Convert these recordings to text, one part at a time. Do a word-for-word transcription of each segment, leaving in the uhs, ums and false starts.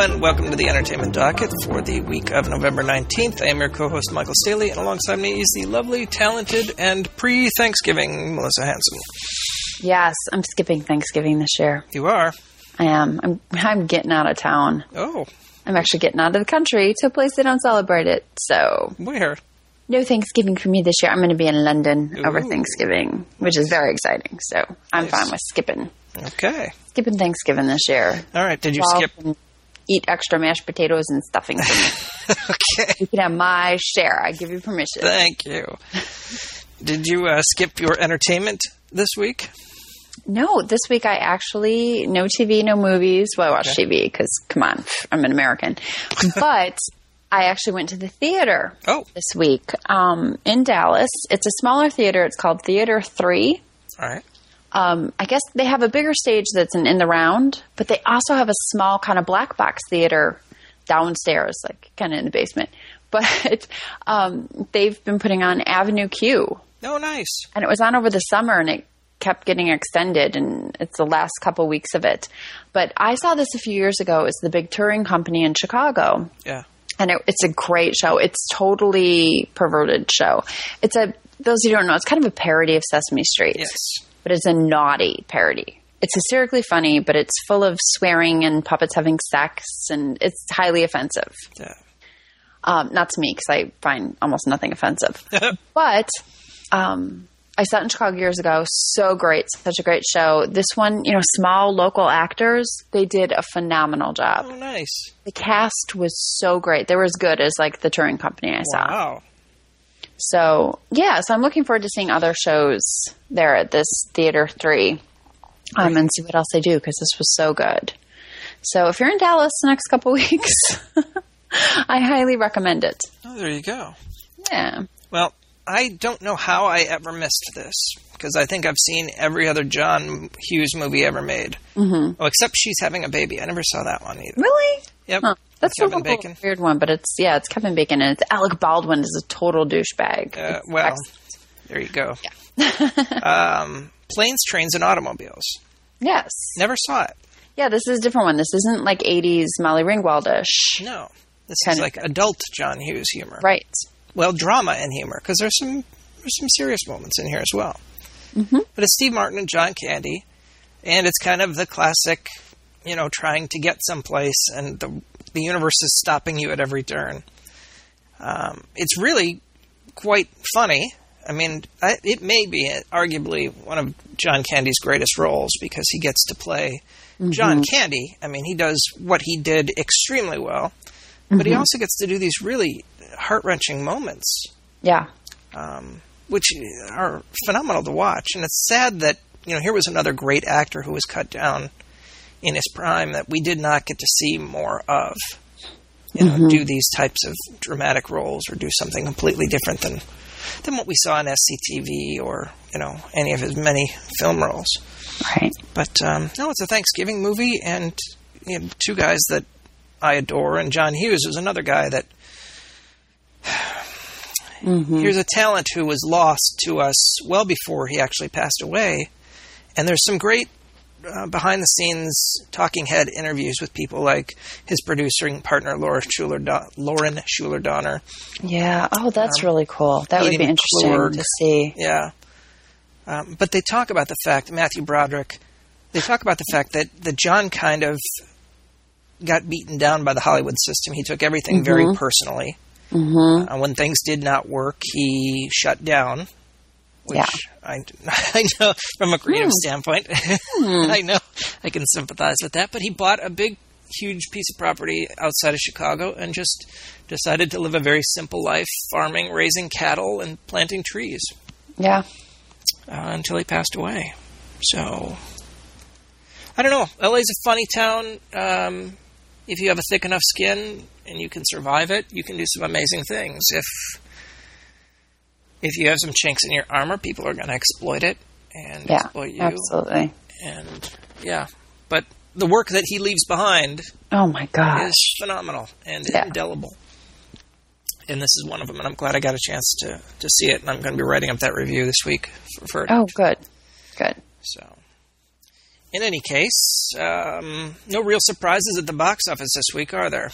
gentlemen, welcome to the Entertainment Docket for the week of November nineteenth. I am your co-host, Michael Staley, and alongside me is the lovely, talented, and pre-Thanksgiving Melissa Hanson. Yes, I'm skipping Thanksgiving this year. You are? I am. I'm I'm getting out of town. Oh. I'm actually getting out of the country to a place they don't celebrate it, so... Where? No Thanksgiving for me this year. I'm going to be in London Ooh. over Thanksgiving, which is very exciting, so I'm nice. fine with skipping. Okay. Skipping Thanksgiving this year. All right, did you so skip... Eat extra mashed potatoes and stuffing for me. Okay. You can have my share. I give you permission. Thank you. Did you uh, skip your entertainment this week? No, this week I actually, no T V, no movies. Well, I watch Okay. T V because, come on, I'm an American. But I actually went to the theater Oh. this week um, in Dallas. It's a smaller theater. It's called Theater three. All right. Um, I guess they have a bigger stage that's an in the round, but they also have a small kind of black box theater downstairs, like kind of in the basement. But um, they've been putting on Avenue Q. Oh, nice. And it was on over the summer, and it kept getting extended, and it's the last couple weeks of it. But I saw this a few years ago. It's the big touring company in Chicago. Yeah. And it, it's a great show. It's totally perverted show. It's a, those who don't know, it's kind of a parody of Sesame Street. Yes. But it's a naughty parody. It's hysterically funny, but it's full of swearing and puppets having sex, and it's highly offensive. Yeah. Um, not to me, because I find almost nothing offensive. But um, I saw it in Chicago years ago. So great. Such a great show. This one, you know, small local actors, they did a phenomenal job. Oh, nice. The cast was so great. They were as good as, like, the touring company I saw. Wow. So, yeah, so I'm looking forward to seeing other shows there at this Theater three um, and see what else they do, because this was so good. So if you're in Dallas the next couple weeks, I highly recommend it. Oh, there you go. Yeah. Well, I don't know how I ever missed this, because I think I've seen every other John Hughes movie ever made. Mm-hmm. Oh, except She's Having a Baby. I never saw that one either. Really? Yep. Huh. That's a Kevin little Bacon. weird one, but it's, yeah, it's Kevin Bacon, and it's Alec Baldwin is a total douchebag. Uh, It's well, excellent. there you go. Yeah. um, Planes, Trains, and Automobiles. Yes. Never saw it. Yeah, this is a different one. This isn't like eighties Molly Ringwald-ish. No. This Kind is of like adult John Hughes humor. Right. Well, drama and humor, because there's some there's some serious moments in here as well. Mm-hmm. But it's Steve Martin and John Candy, and it's kind of the classic, you know, trying to get someplace, and the the universe is stopping you at every turn. Um, it's really quite funny. I mean, I, it may be arguably one of John Candy's greatest roles, because he gets to play mm-hmm. John Candy. I mean, he does what he did extremely well, but mm-hmm. he also gets to do these really heart-wrenching moments. Yeah. Um, which are phenomenal to watch. And it's sad that, you know, here was another great actor who was cut down in his prime that we did not get to see more of. You know, mm-hmm. do these types of dramatic roles or do something completely different than than what we saw on S C T V or, you know, any of his many film roles. Right. But, um, no, it's a Thanksgiving movie, and you know, two guys that I adore, and John Hughes was another guy that mm-hmm. here's a talent who was lost to us well before he actually passed away. And there's some great uh, behind-the-scenes talking head interviews with people like his producing partner, Laura Schuler, Lauren Schuler Donner. Yeah. Oh, that's um, really cool. That Edie would be interesting McClurg. to see. Yeah. Um, but they talk about the fact, Matthew Broderick, they talk about the fact that, that John kind of got beaten down by the Hollywood system. He took everything mm-hmm. very personally. Mm-hmm. Uh, when things did not work, he shut down. Which yeah. I, I know from a creative mm. standpoint, mm. I know I can sympathize with that. But he bought a big, huge piece of property outside of Chicago and just decided to live a very simple life, farming, raising cattle, and planting trees. Yeah. Uh, until he passed away. So, I don't know. L A's a funny town. Um, if you have a thick enough skin and you can survive it, you can do some amazing things. If if you have some chinks in your armor, people are going to exploit it and yeah, exploit you. Absolutely. And yeah, but the work that he leaves behind, oh my god, is phenomenal and yeah. indelible. And this is one of them, and I'm glad I got a chance to, to see it, and I'm going to be writing up that review this week for, for it. Oh, good. Good. So, in any case, um, no real surprises at the box office this week, are there?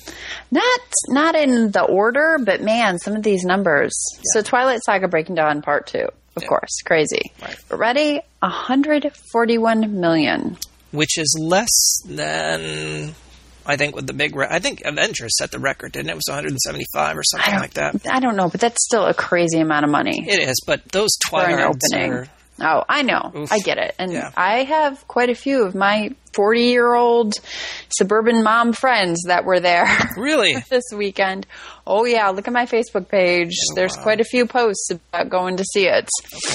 Not not in the order, but man, some of these numbers. Yeah. So Twilight Saga Breaking Dawn Part two, of yeah. course, crazy. Right. But ready, one hundred forty-one million. Which is less than, I think, with the big... Re- I think Avengers set the record, didn't it? It was one hundred seventy-five or something like that. I don't know, but that's still a crazy amount of money. It is, but those Twilights are... Oh, I know. Oof. I get it. And yeah. I have quite a few of my forty-year-old suburban mom friends that were there. Really? This weekend. Oh, yeah. Look at my Facebook page. Oh, There's wow. quite a few posts about going to see it. Okay.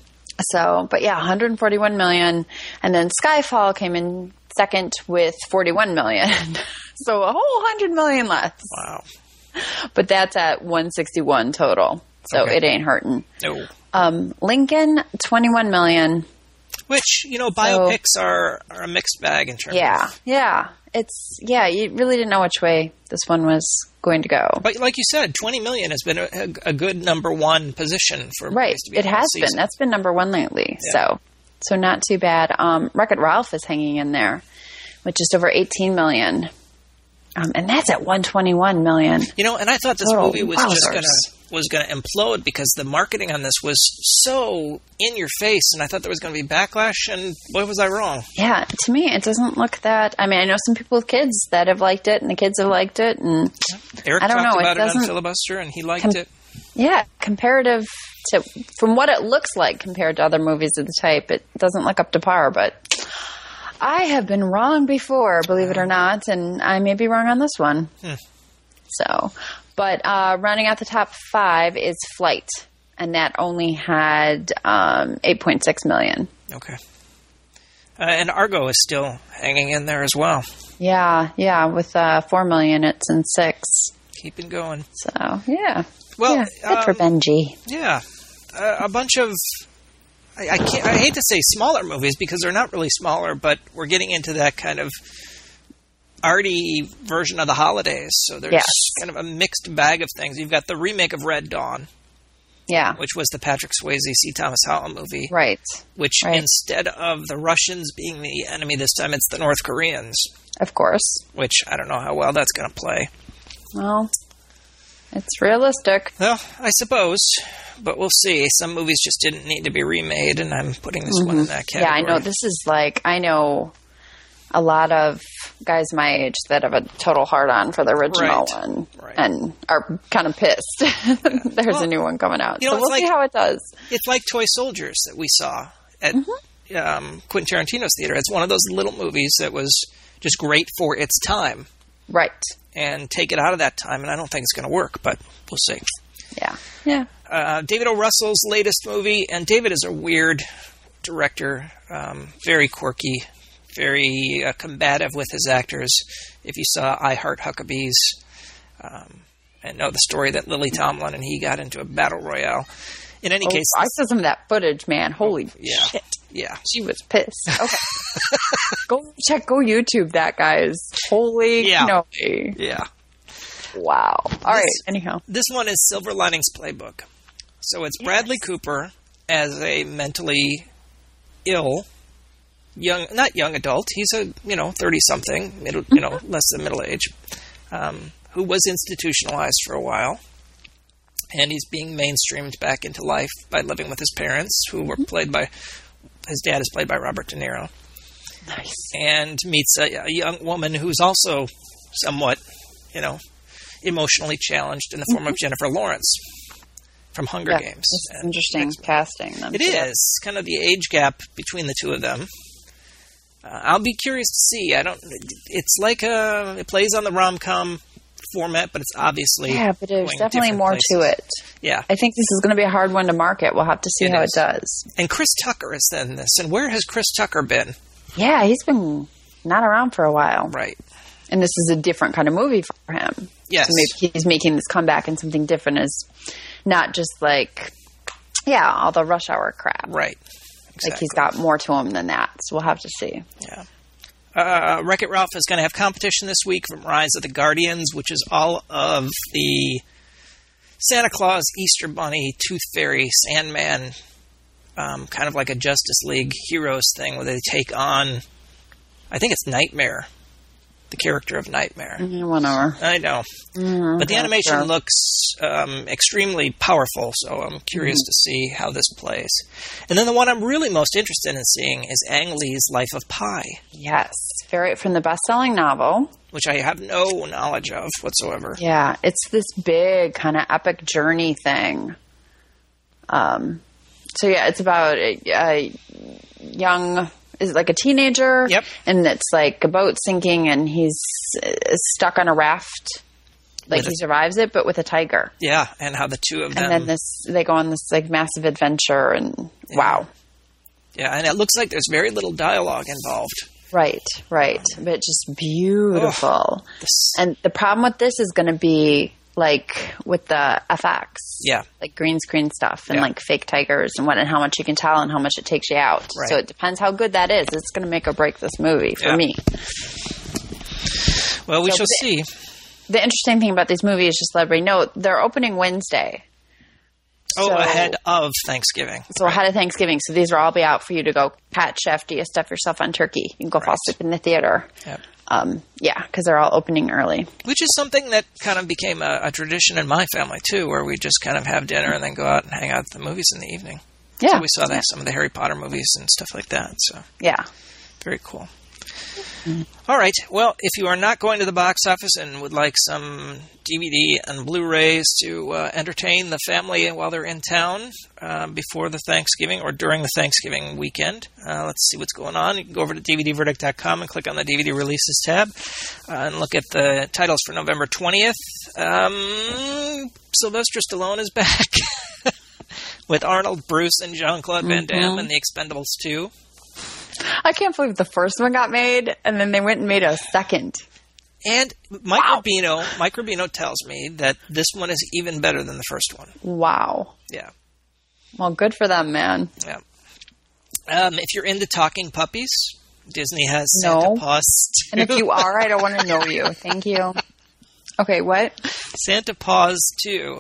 So, but yeah, one hundred forty-one million. And then Skyfall came in second with forty-one million. So a whole one hundred million less. Wow. But that's at one hundred sixty-one total. So okay. it ain't hurting. No. Um, Lincoln, twenty-one million. Which, you know, biopics so, are, are a mixed bag in terms yeah, of... Yeah, yeah. It's, yeah, you really didn't know which way this one was going to go. But like you said, twenty million has been a, a good number one position for right. movies to be It has season. been. That's been number one lately. Yeah. So, so not too bad. Um, Wreck-It Ralph is hanging in there with just over eighteen million. Um, and that's at one hundred twenty-one million. You know, and I thought this oh, movie was wowzers. just gonna was gonna implode because the marketing on this was so in your face, and I thought there was gonna be backlash. And boy, was I wrong! Yeah, to me, it doesn't look that. I mean, I know some people with kids that have liked it, and the kids have liked it, and Eric I don't talked know, about it, it on Filibuster, and he liked com- it. Yeah, comparative to from what it looks like compared to other movies of the type, it doesn't look up to par, but. I have been wrong before, believe it or not, and I may be wrong on this one. Hmm. So, but uh, running out the top five is Flight, and that only had um, eight point six million. Okay. Uh, and Argo is still hanging in there as well. Yeah, yeah, with uh, four million, it's in six. Keeping going. So, yeah. Well, yeah, good um, for Benji. Yeah. Uh, a bunch of... I, I, can't, I hate to say smaller movies because they're not really smaller, but we're getting into that kind of arty version of the holidays. So there's yes. kind of a mixed bag of things. You've got the remake of Red Dawn, yeah, which was the Patrick Swayze C. Thomas Howell movie, right? Which right. instead of the Russians being the enemy this time, it's the North Koreans. Of course. Which I don't know how well that's going to play. Well, it's realistic. Well, I suppose. But we'll see. Some movies just didn't need to be remade, and I'm putting this mm-hmm. one in that category. Yeah, I know. This is like, I know a lot of guys my age that have a total hard-on for the original right. one right. and are kind of pissed. Yeah. There's well, a new one coming out. You know, so we'll like, see how it does. It's like Toy Soldiers that we saw at mm-hmm. um, Quentin Tarantino's theater. It's one of those little movies that was just great for its time. Right. And take it out of that time, and I don't think it's going to work, but we'll see. Yeah. Yeah. Uh, David O. Russell's latest movie, and David is a weird director, um, very quirky, very uh, combative with his actors. If you saw I Heart Huckabees, um, and know the story that Lily Tomlin and he got into a battle royale. In any oh, case... I saw some of that footage, man. Holy oh, yeah, shit. Yeah. She was pissed. Okay. Go check, go YouTube that, guys. Holy yeah. no. Yeah. Wow. All this, right. Anyhow. This one is Silver Linings Playbook. So it's yes. Bradley Cooper as a mentally ill young, not young adult. He's a, you know, thirty-something, middle, you know, less than middle age, um, who was institutionalized for a while. And he's being mainstreamed back into life by living with his parents, who were played by, his dad is played by Robert De Niro. Nice. And meets a, a young woman who's also somewhat, you know, emotionally challenged in the form mm-hmm. of Jennifer Lawrence from Hunger yeah, Games. It's interesting casting them. It together. is kind of the age gap between the two of them. Uh, I'll be curious to see. I don't. It's like a. It plays on the rom-com format, but it's obviously yeah. But there's definitely more places. to it. Yeah, I think this is going to be a hard one to market. We'll have to see it how is. it does. And Chris Tucker is in this. And where has Chris Tucker been? Yeah, he's been not around for a while. Right. And this is a different kind of movie for him. Yes. So maybe he's making this comeback and something different is not just like, yeah, all the Rush Hour crap. Right. Exactly. Like he's got more to him than that. So we'll have to see. Yeah. Uh, Wreck-It Ralph is going to have competition this week from Rise of the Guardians, which is all of the Santa Claus, Easter Bunny, Tooth Fairy, Sandman um, kind of like a Justice League Heroes thing where they take on, I think it's Nightmare, the character of Nightmare. Mm, whatever. I know. Mm, but the animation sure. looks um, extremely powerful, so I'm curious mm-hmm. to see how this plays. And then the one I'm really most interested in seeing is Ang Lee's Life of Pi. Yes. Very from the best-selling novel. Which I have no knowledge of whatsoever. Yeah, it's this big kind of epic journey thing. Um, so yeah, it's about a, a young, is it like a teenager? Yep. And it's like a boat sinking and he's stuck on a raft. Like with he a, survives it, but with a tiger. Yeah, and how the two of them. And then this, they go on this like massive adventure and yeah. wow. Yeah, and it looks like there's very little dialogue involved. Right, right. But just beautiful. Oh, this... And the problem with this is going to be like with the F X. Yeah. Like green screen stuff and yeah. like fake tigers and what and how much you can tell and how much it takes you out. Right. So it depends how good that is. It's going to make or break this movie for yeah. me. Well, we so shall the, see. The interesting thing about these movies, just to let everybody know, they're opening Wednesday. Oh, so, ahead of Thanksgiving. So ahead of Thanksgiving. So these will all be out for you to go pat chef. Do you stuff yourself on turkey? You can go right. fall asleep in the theater. Yep. Um, yeah, because they're all opening early. Which is something that kind of became a, a tradition in my family, too, where we just kind of have dinner and then go out and hang out at the movies in the evening. Yeah. So we saw that yeah. in some of the Harry Potter movies and stuff like that. So yeah. Very cool. Mm-hmm. All right. Well, if you are not going to the box office and would like some D V D and Blu-rays to uh, entertain the family while they're in town uh, before the Thanksgiving or during the Thanksgiving weekend, uh, let's see what's going on. You can go over to D V D verdict dot com and click on the D V D releases tab uh, and look at the titles for November twentieth. Um, Sylvester Stallone is back with Arnold, Bruce, and Jean-Claude Van Damme mm-hmm. in The Expendables two. I can't believe the first one got made, and then they went and made a second. And Mike wow. Rubino, Mike Rubino tells me that this one is even better than the first one. Wow. Yeah. Well, good for them, man. Yeah. Um, if you're into talking puppies, Disney has Santa no. Paws two. And if you are, I don't want to know you. Thank you. Okay, what? Santa Paws two.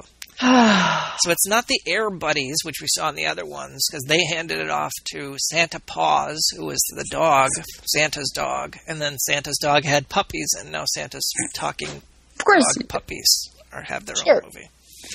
So it's not the Air Buddies, which we saw in the other ones, because they handed it off to Santa Paws, who was the dog, Santa's dog, and then Santa's dog had puppies, and now Santa's talking of course. dog puppies or have their sure. own movie.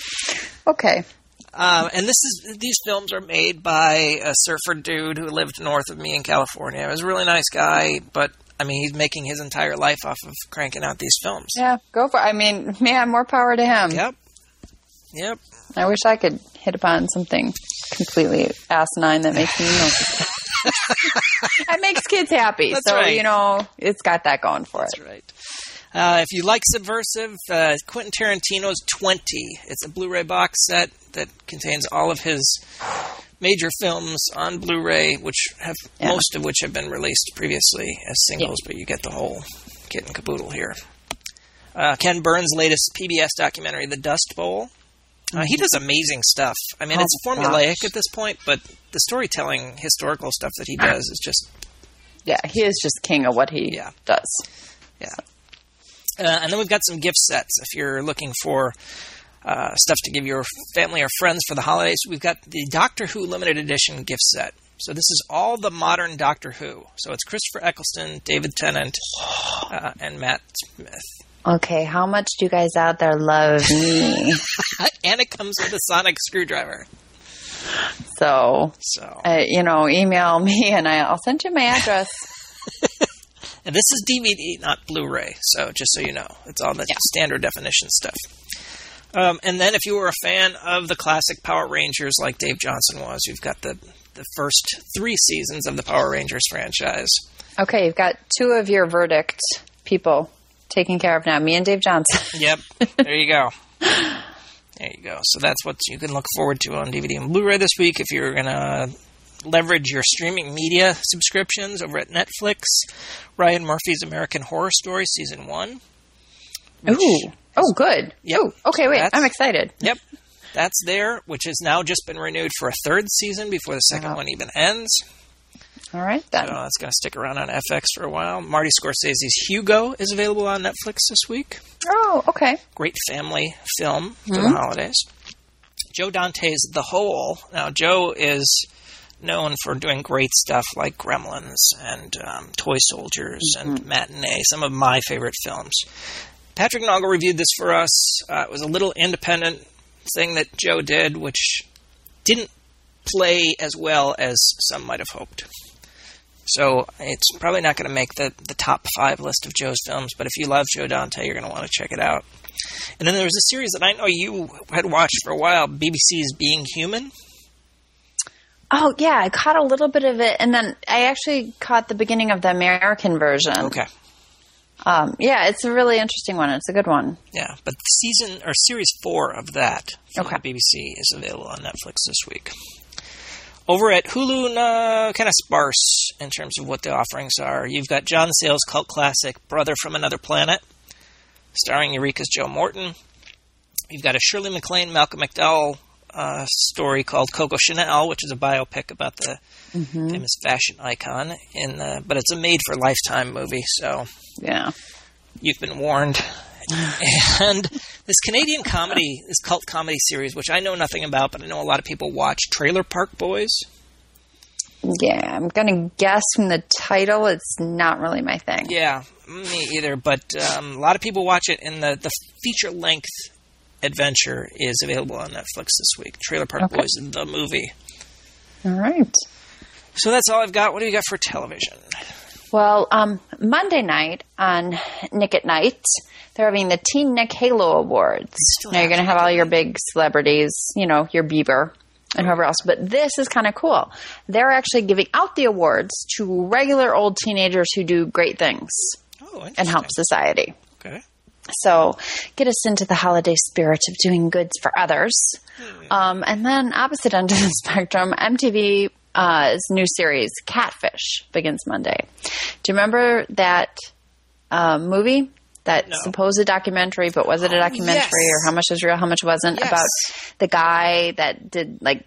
Okay. Um, and this is these films are made by a surfer dude who lived north of me in California. He was a really nice guy, but I mean, he's making his entire life off of cranking out these films. Yeah, go for it. I mean, man, more power to him. Yep. Yep. I wish I could hit upon something completely asinine that makes me know. That makes kids happy. That's so, right. you know, it's got that going for That's it. That's right. Uh, if you like Subversive, uh, Quentin Tarantino's twenty. It's a Blu-ray box set that contains all of his major films on Blu-ray, which have yeah. most of which have been released previously as singles, yeah. but you get the whole kit and caboodle here. Uh, Ken Burns' latest P B S documentary, The Dust Bowl. Uh, he does amazing stuff. I mean, oh, it's formulaic gosh. at this point, but the storytelling, historical stuff that he does is just... Yeah, he is just king of what he yeah. does. Yeah. Uh, and then we've got some gift sets. If you're looking for uh, stuff to give your family or friends for the holidays, we've got the Doctor Who Limited Edition gift set. So this is all the modern Doctor Who. So it's Christopher Eccleston, David Tennant, uh, and Matt Smith. Okay, how much do you guys out there love me? And it comes with a sonic screwdriver. So, so. Uh, you know, email me and I'll send you my address. And this is D V D, not Blu-ray. So just so you know, it's all the yeah. standard definition stuff. Um, and then if you were a fan of the classic Power Rangers like Dave Johnson was, you've got the, the first three seasons of the Power Rangers franchise. Okay, you've got two of your verdict people taken care of now, me and Dave Johnson. Yep, there you go. There you go. So that's what you can look forward to on D V D and Blu-ray this week if you're going to leverage your streaming media subscriptions over at Netflix. Ryan Murphy's American Horror Story Season one. Ooh. Oh, good. Yep. Ooh, okay, wait. I'm excited. Yep. That's there, which has now just been renewed for a third season before the second wow. one even ends. All right, then. So that's going to stick around on F X for a while. Marty Scorsese's Hugo is available on Netflix this week. Oh, okay. Great family film for mm-hmm. the holidays. Joe Dante's The Hole. Now, Joe is known for doing great stuff like Gremlins and um, Toy Soldiers mm-hmm. and Matinee, some of my favorite films. Patrick Noggle reviewed this for us. Uh, it was a little independent thing that Joe did, which didn't play as well as some might have hoped. So it's probably not going to make the, the top five list of Joe's films, but if you love Joe Dante, you're going to want to check it out. And then there was a series that I know you had watched for a while, B B C's Being Human. Oh, yeah, I caught a little bit of it, and then I actually caught the beginning of the American version. Okay. Um, yeah, it's a really interesting one. It's a good one. Yeah, but season or series four of that from okay. the B B C is available on Netflix this week. Over at Hulu, uh, kind of sparse in terms of what the offerings are. You've got John Sayles' cult classic, Brother from Another Planet, starring Eureka's Joe Morton. You've got a Shirley MacLaine, Malcolm McDowell uh, story called Coco Chanel, which is a biopic about the mm-hmm. famous fashion icon. In the, but it's a made-for-Lifetime movie, so yeah, you've been warned. And this Canadian comedy, this cult comedy series, which I know nothing about, but I know a lot of people watch, Trailer Park Boys. Yeah, I'm going to guess from the title it's not really my thing. Yeah, me either, but um, a lot of people watch it, and the, the feature-length adventure is available on Netflix this week. Trailer Park okay. Boys, the movie. All right. So that's all I've got. What do you got for television? Well, um, Monday night on Nick at Night, they're having the Teen Nick Halo Awards. Now you're going to have all your big celebrities, you know, your Bieber and whoever else. But this is kind of cool. They're actually giving out the awards to regular old teenagers who do great things oh, and help society. Okay. So get us into the holiday spirit of doing goods for others. Hmm. Um, and then opposite end of the spectrum, M T V Uh, his new series, Catfish, begins Monday. Do you remember that uh, movie? That no. supposed documentary, but was it a documentary yes. or how much was real, how much wasn't? Yes. About the guy that did like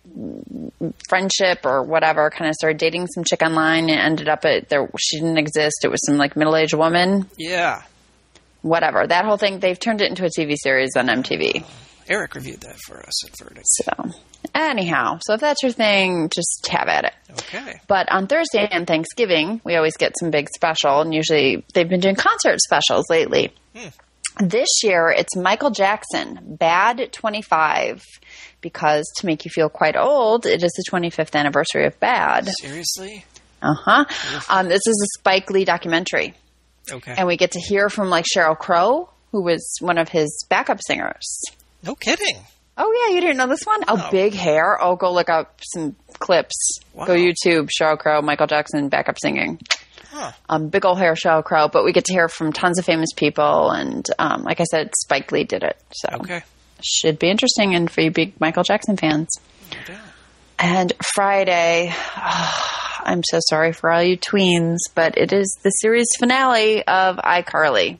friendship or whatever, kind of started dating some chick online and ended up at there. She didn't exist. It was some like middle-aged woman. Yeah. Whatever. That whole thing, they've turned it into a T V series on M T V. Eric reviewed that for us at Verdict. So, anyhow, so if that's your thing, just have at it. Okay. But on Thursday and Thanksgiving, we always get some big special, and usually they've been doing concert specials lately. Hmm. This year, it's Michael Jackson, Bad twenty-five, because to make you feel quite old, it is the twenty-fifth anniversary of Bad. Seriously? Uh-huh. Um, this is a Spike Lee documentary. Okay. And we get to hear from, like, Sheryl Crow, who was one of his backup singers. No kidding. Oh, yeah, you didn't know this one? Oh, no. Big hair. Oh, go look up some clips. Wow. Go YouTube, Sheryl Crow, Michael Jackson, backup singing. Huh. Um, big old hair, Sheryl Crow. But we get to hear from tons of famous people. And um, like I said, Spike Lee did it. So okay. Should be interesting and for you big Michael Jackson fans. No doubt. And Friday, oh, I'm so sorry for all you tweens, but it is the series finale of iCarly.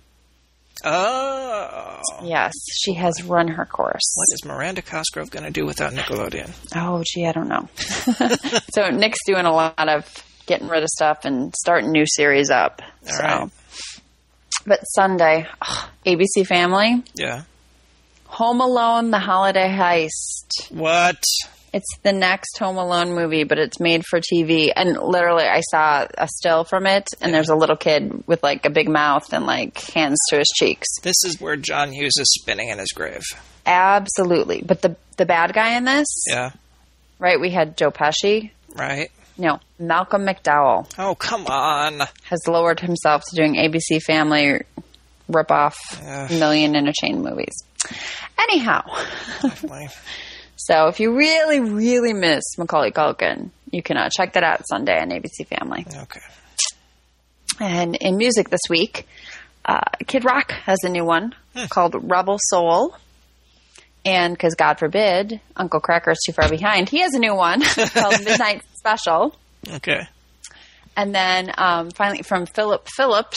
Oh. Yes, she has run her course. What is Miranda Cosgrove going to do without Nickelodeon? Oh, gee, I don't know. So Nick's doing a lot of getting rid of stuff and starting new series up. All so. right. But Sunday, oh, A B C Family. Yeah. Home Alone, The Holiday Heist. What? It's the next Home Alone movie, but it's made for T V. And literally, I saw a still from it, and yeah. there's a little kid with, like, a big mouth and, like, hands to his cheeks. This is where John Hughes is spinning in his grave. Absolutely. But the the bad guy in this? Yeah. Right? We had Joe Pesci. Right. No, Malcolm McDowell. Oh, come on. Has lowered himself to doing A B C Family ripoff Ugh. Million in a Chain movies. Anyhow. Definitely. So if you really, really miss Macaulay Culkin, you can uh, check that out Sunday on A B C Family. Okay. And in music this week, uh, Kid Rock has a new one hmm. called Rebel Soul. And because God forbid, Uncle Cracker's too far behind, he has a new one called Midnight Special. Okay. And then um, finally from Philip Phillips,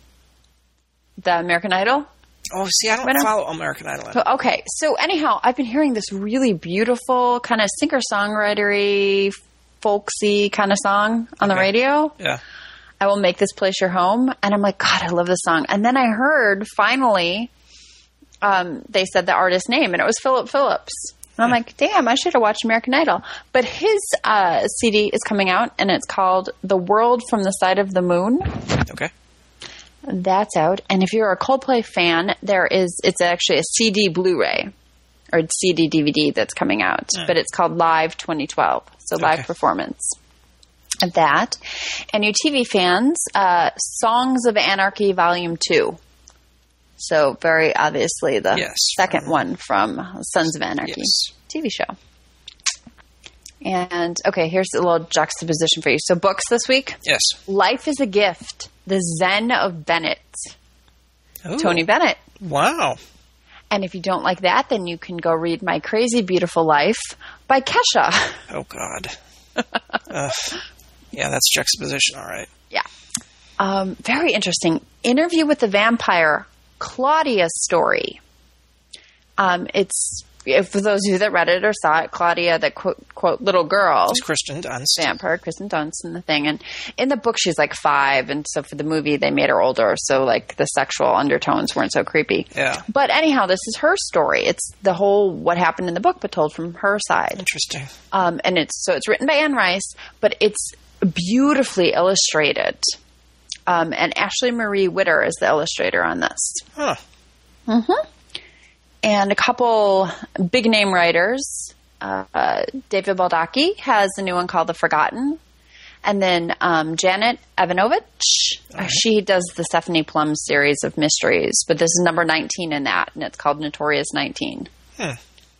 the American Idol. Oh, see, I don't Winner. follow American Idol. So, okay, so anyhow, I've been hearing this really beautiful kind of singer-songwritery, folksy kind of song on okay. the radio. Yeah. I Will Make This Place Your Home. And I'm like, God, I love this song. And then I heard, finally, um, they said the artist's name, and it was Philip Phillips. And I'm like, damn, I should have watched American Idol. But his uh, C D is coming out, and it's called The World from the Side of the Moon. Okay. That's out. And if you're a Coldplay fan, there is, it's actually a C D Blu-ray or C D D V D that's coming out. Mm. But it's called Live twenty twelve. So okay. Live performance of that. And you T V fans, uh, Songs of Anarchy Volume two. So very obviously the yes, second from, one from Sons of Anarchy yes. T V show. And, okay, here's a little juxtaposition for you. So books this week. Yes. Life is a Gift. The Zen of Bennett. Ooh. Tony Bennett. Wow. And if you don't like that, then you can go read My Crazy Beautiful Life by Kesha. Oh, God. uh, yeah, that's juxtaposition, all right. Yeah. Um, very interesting. Interview with the Vampire, Claudia's story. Um, it's, for those of you that read it or saw it, Claudia, the quote, quote, little girl. It's Kristen Dunst. Vampire, Kristen Dunst in the thing. And in the book, she's like five. And so for the movie, they made her older. So like the sexual undertones weren't so creepy. Yeah. But anyhow, this is her story. It's the whole what happened in the book, but told from her side. Interesting. Um, and it's, so it's written by Anne Rice, but it's beautifully illustrated. Um, and Ashley Marie Witter is the illustrator on this. Huh. Mm-hmm. And a couple big name writers. Uh, uh, David Baldacci has a new one called The Forgotten. And then um, Janet Evanovich. Right. She does the Stephanie Plum series of mysteries. But this is number nineteen in that, and it's called Notorious nineteen. Hmm.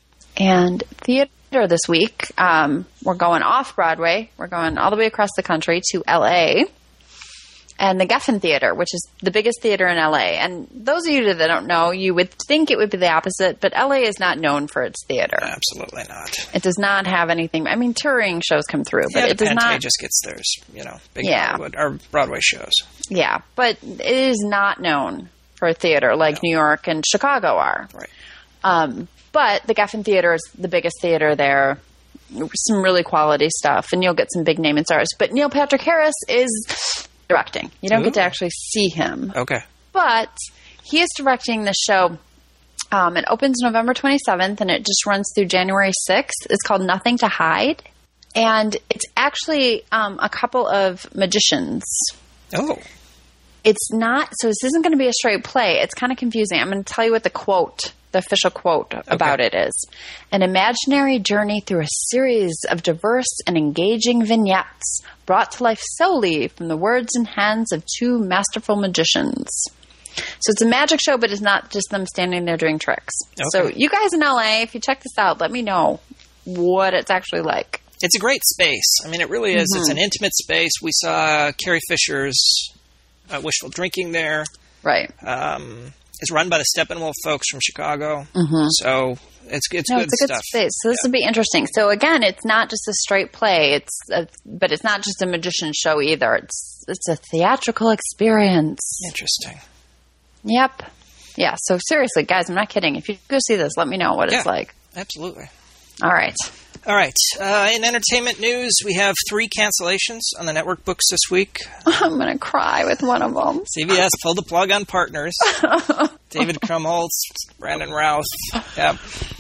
And theater this week, um, we're going off Broadway. We're going all the way across the country to L A and the Geffen Theater, which is the biggest theater in L A. And those of you that don't know, you would think it would be the opposite, but L A is not known for its theater. Absolutely not. It does not have anything. I mean, touring shows come through, but yeah, it does not. just gets theirs, you know, big yeah. Hollywood or Broadway shows. Yeah, but it is not known for theater like no. New York and Chicago are. Right. Um, but the Geffen Theater is the biggest theater there. Some really quality stuff, and you'll get some big name and stars. But Neil Patrick Harris is directing. You don't Ooh. get to actually see him. Okay. But he is directing the show. Um, it opens November twenty-seventh, and it just runs through January sixth. It's called Nothing to Hide. And it's actually um, a couple of magicians. Oh. It's not, so this isn't going to be a straight play. It's kind of confusing. I'm going to tell you what the quote, the official quote about okay. it is. An imaginary journey through a series of diverse and engaging vignettes brought to life solely from the words and hands of two masterful magicians. So it's a magic show, but it's not just them standing there doing tricks. Okay. So you guys in L A, if you check this out, let me know what it's actually like. It's a great space. I mean, it really is. Mm-hmm. It's an intimate space. We saw Carrie Fisher's uh, Wishful Drinking there. Right. Um, it's run by the Steppenwolf folks from Chicago. Mm-hmm. So it's, it's no, good it's a good stuff. Space. So this yeah. will be interesting. So again, it's not just a straight play. It's a, but it's not just a magician show either. It's it's a theatrical experience. Interesting. Yep. Yeah. So seriously, guys, I'm not kidding. If you go see this, let me know what yeah, it's like. Absolutely. All right. All right. Uh, in entertainment news, we have three cancellations on the network books this week. I'm going to cry with one of them. C B S pulled the plug on Partners. David Krumholtz, Brandon Routh. Yep.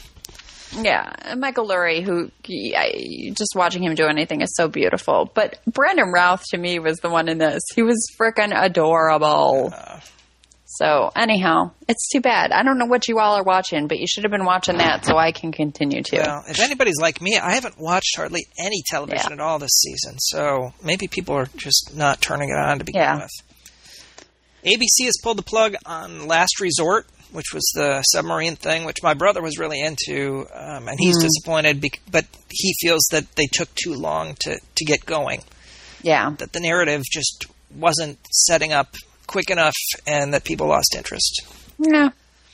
Yeah. And Michael Lurie, who I, just watching him do anything is so beautiful. But Brandon Routh, to me, was the one in this. He was freaking adorable. Uh, So, anyhow, it's too bad. I don't know what you all are watching, but you should have been watching that so I can continue to. Well, if anybody's like me, I haven't watched hardly any television yeah. at all this season, so maybe people are just not turning it on to begin yeah. with. A B C has pulled the plug on Last Resort, which was the submarine thing, which my brother was really into, um, and he's mm. disappointed, bec- but he feels that they took too long to, to get going. Yeah. That the narrative just wasn't setting up quick enough, and that people lost interest. Yeah.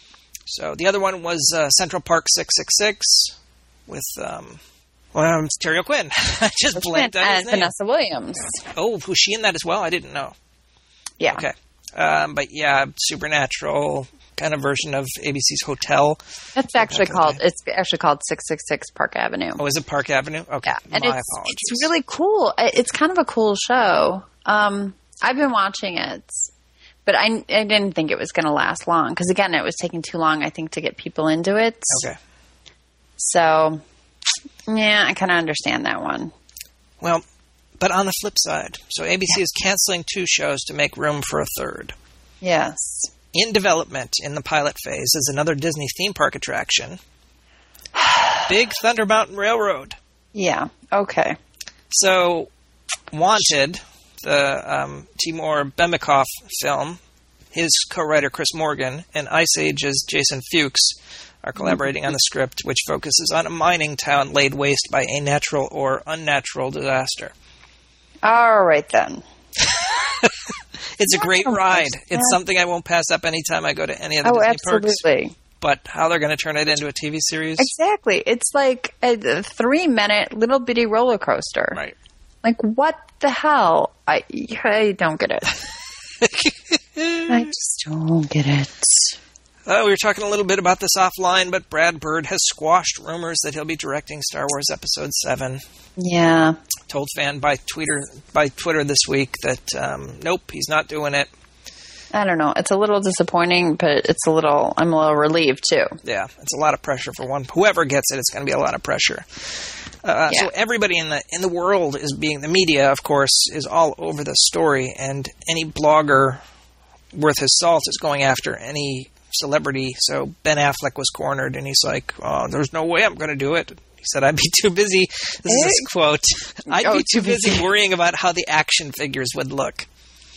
So the other one was uh, Central Park six six six with um, well, Terry O'Quinn. I just blanked out his name. And Vanessa Williams. Oh, was she in that as well? I didn't know. Yeah. Okay. Um, but yeah, supernatural kind of version of A B C's Hotel. That's actually called. It's actually called six six six Park Avenue. Oh, is it Park Avenue? Okay. Yeah, and My it's apologies. it's really cool. It's kind of a cool show. Um, I've been watching it. But I, I didn't think it was going to last long because, again, it was taking too long, I think, to get people into it. Okay. So, yeah, I kind of understand that one. Well, but on the flip side, so A B C yeah. is canceling two shows to make room for a third. Yes. In development, in the pilot phase, is another Disney theme park attraction, Big Thunder Mountain Railroad. Yeah, okay. So, Wanted, the um, Timur Bemikov film, his co-writer Chris Morgan, and Ice Age's Jason Fuchs are collaborating on the script, which focuses on a mining town laid waste by a natural or unnatural disaster. All right, then. It's a great ride. It's something I won't pass up anytime I go to any of the oh, Disney absolutely. parks. But how they're going to turn it into a T V series? Exactly. It's like a three-minute little bitty roller coaster. Right. Like, what the hell? I, I don't get it. I just don't get it. Uh, we were talking a little bit about this offline, but Brad Bird has squashed rumors that he'll be directing Star Wars Episode seven. Yeah. Told fan by Twitter by Twitter this week that, um, nope, he's not doing it. I don't know. It's a little disappointing, but it's a little, I'm a little relieved, too. Yeah, it's a lot of pressure for one. Whoever gets it, it's going to be a lot of pressure. Uh, yeah. So everybody in the in the world is being, the media, of course, is all over the story, and any blogger worth his salt is going after any celebrity. So Ben Affleck was cornered, and he's like, oh, there's no way I'm going to do it. He said, I'd be too busy. This is his quote. I'd oh, be too busy, busy worrying about how the action figures would look.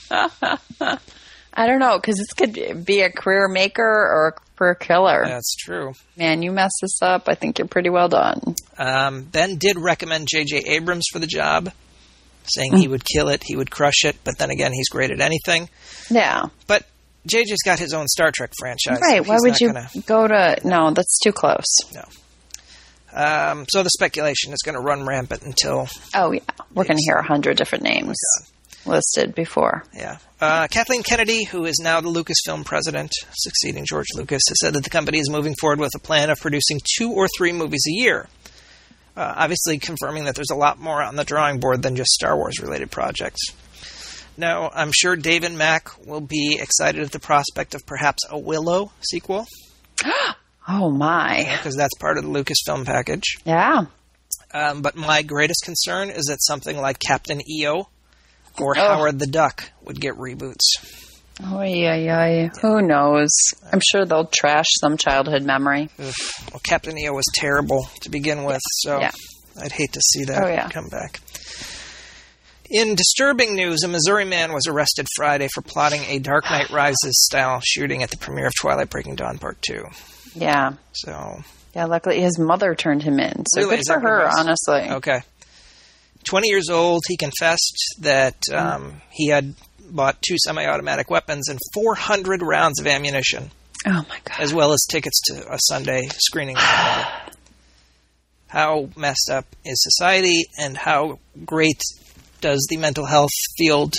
I don't know, because this could be a career maker or a career killer. That's true. Man, you mess this up, I think you're pretty well done. Um, Ben did recommend J J Abrams for the job, saying mm. he would kill it, he would crush it, but then again, he's great at anything. Yeah. But J J's got his own Star Trek franchise. Right, so why would you gonna... go to... No, that's too close. No. Um, so the speculation is going to run rampant until... Oh, yeah. We're going to hear a hundred different names oh listed before. Yeah. Uh, Kathleen Kennedy, who is now the Lucasfilm president, succeeding George Lucas, has said that the company is moving forward with a plan of producing two or three movies a year. Uh, obviously confirming that there's a lot more on the drawing board than just Star Wars-related projects. Now, I'm sure Dave and Mac will be excited at the prospect of perhaps a Willow sequel. Oh, my. Because that's part of the Lucasfilm package. Yeah. Um, but my greatest concern is that something like Captain E O or oh. Howard the Duck would get reboots. Oh, yeah, yeah, yeah. Who knows? I'm sure they'll trash some childhood memory. Ugh. Well, Captain E O was terrible to begin with, so yeah. I'd hate to see that oh, yeah. come back. In disturbing news, a Missouri man was arrested Friday for plotting a Dark Knight Rises-style shooting at the premiere of Twilight Breaking Dawn Part two. Yeah. So... Yeah, luckily his mother turned him in. So really? good for her, honestly. Okay. twenty years old, he confessed that um, he had bought two semi-automatic weapons and four hundred rounds of ammunition. Oh, my God. As well as tickets to a Sunday screening. How messed up is society, and how great does the mental health field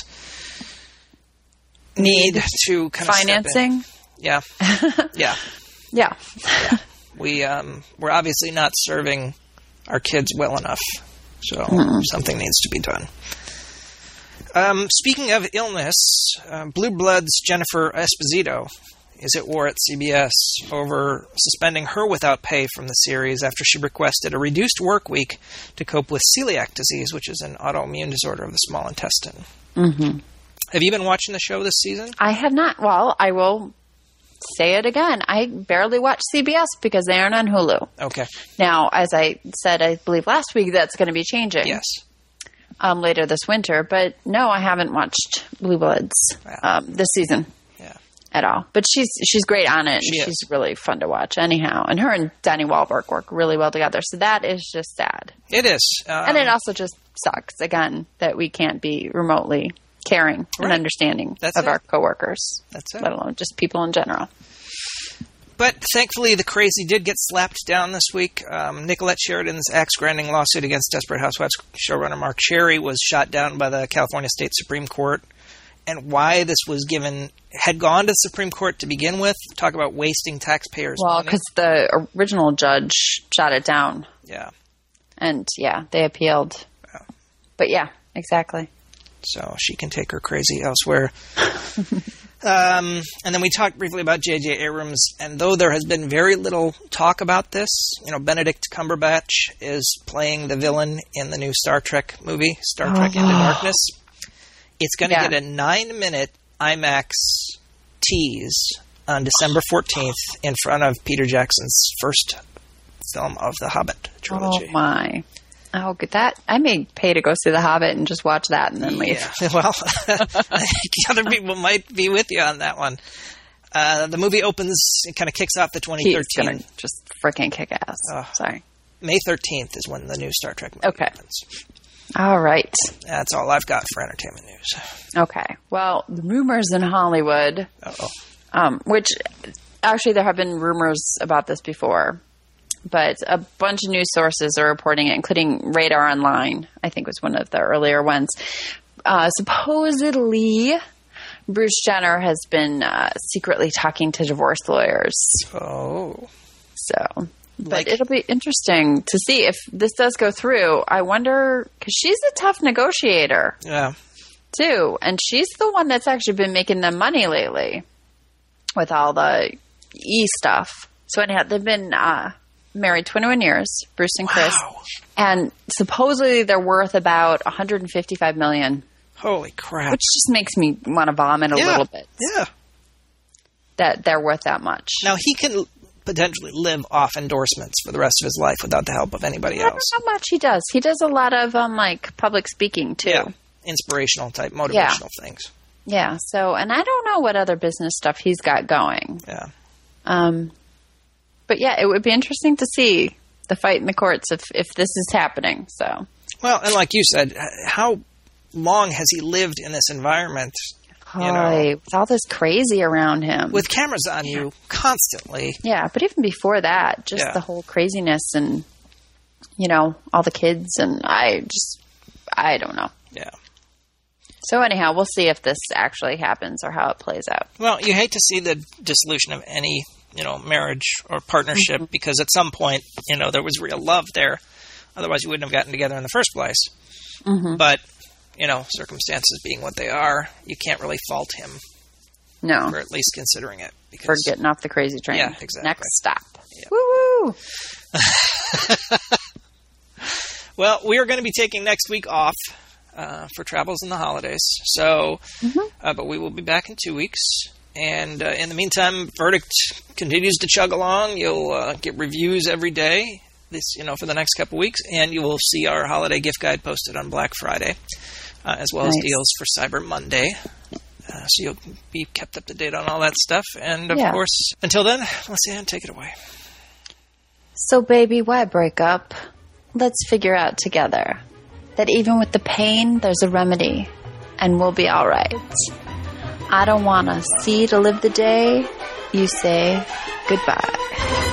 need, need to kind of financing? Step in? Yeah. Yeah. Yeah. Yeah. We, um, we're obviously not serving our kids well enough, so mm. something needs to be done. Um, speaking of illness, uh, Blue Bloods' Jennifer Esposito is at war at C B S over suspending her without pay from the series after she requested a reduced work week to cope with celiac disease, which is an autoimmune disorder of the small intestine. Mm-hmm. Have you been watching the show this season? I have not. Well, I will... say it again. I barely watch C B S because they aren't on Hulu. Okay. Now, as I said, I believe last week, that's going to be changing. Yes. Um, later this winter. But no, I haven't watched Blue Bloods wow. um, this season. Yeah. At all. But she's she's great on it. She she's is. really fun to watch anyhow. And her and Donnie Wahlberg work really well together. So that is just sad. It is. Um, and it also just sucks, again, that we can't be remotely caring right. and understanding That's of it. our coworkers. That's it. Let alone just people in general. But thankfully, the crazy did get slapped down this week. Um, Nicolette Sheridan's axe-grinding lawsuit against Desperate Housewives showrunner Mark Cherry was shot down by the California State Supreme Court. And why this was given had gone to the Supreme Court to begin with. Talk about wasting taxpayers' well, money. Well, because the original judge shot it down. Yeah. And, yeah, they appealed. Yeah. But, yeah, exactly. So she can take her crazy elsewhere. Um, and then we talked briefly about J J Abrams, and though there has been very little talk about this, you know, Benedict Cumberbatch is playing the villain in the new Star Trek movie, Star Trek Oh. Into Darkness. It's going to Yeah. get a nine-minute IMAX tease on December fourteenth in front of Peter Jackson's first film of the Hobbit trilogy. Oh my! Oh, good. That I may pay to go see The Hobbit and just watch that and then leave. Yeah, well, I think other people might be with you on that one. Uh, the movie opens, it kind of kicks off the twenty He's thirteen. gonna just freaking kick ass. Oh. Sorry. May thirteenth is when the new Star Trek movie Okay. opens. All right. That's all I've got for entertainment news. Okay. Well, the rumors in Hollywood, Uh-oh. um, which actually there have been rumors about this before, but a bunch of news sources are reporting it, including Radar Online, I think was one of the earlier ones. Uh, supposedly, Bruce Jenner has been uh, secretly talking to divorce lawyers. Oh. So, but Like- it'll be interesting to see if this does go through. I wonder, because she's a tough negotiator Yeah. too, and she's the one that's actually been making them money lately with all the e stuff. So anyhow, they've been uh, married twenty-one years, Bruce and Chris, Wow. and supposedly they're worth about one hundred fifty-five million, Holy crap. which just makes me want to vomit a yeah. little bit. Yeah. That they're worth that much. Now, he can potentially live off endorsements for the rest of his life without the help of anybody I don't else. know how much he does. He does a lot of um, like public speaking too. Yeah. Inspirational type, motivational things. Yeah, so, and I don't know what other business stuff he's got going. Yeah. Um, but yeah, it would be interesting to see the fight in the courts if, if this is happening. So, Well, and like you said, how long has he lived in this environment? You know, Holy, with all this crazy around him. with cameras on you constantly. yeah, but even before that, just Yeah. the whole craziness and, you know, all the kids and I just, I don't know. Yeah. So anyhow, we'll see if this actually happens or how it plays out. Well, you hate to see the dissolution of any, you know, marriage or partnership Mm-hmm. because at some point, you know, there was real love there. Otherwise, you wouldn't have gotten together in the first place. Mm-hmm. But, you know, circumstances being what they are, you can't really fault him No, for at least considering it. for Because, getting off the crazy train. Yeah, exactly. Next stop. Yeah. Woo-woo! well, we are going to be taking next week off uh, for travels and the holidays. So, Mm-hmm. uh, but we will be back in two weeks. And uh, in the meantime, Verdict continues to chug along. You'll uh, get reviews every day, this you know, for the next couple weeks, and you will see our holiday gift guide posted on Black Friday, uh, as well Nice. as deals for Cyber Monday. Uh, so you'll be kept up to date on all that stuff. And of Yeah. course, until then, Lucianne, take it away. So, baby, why break up? Let's figure out together that even with the pain, there's a remedy, and we'll be all right. I don't want to see to live the day. You say goodbye.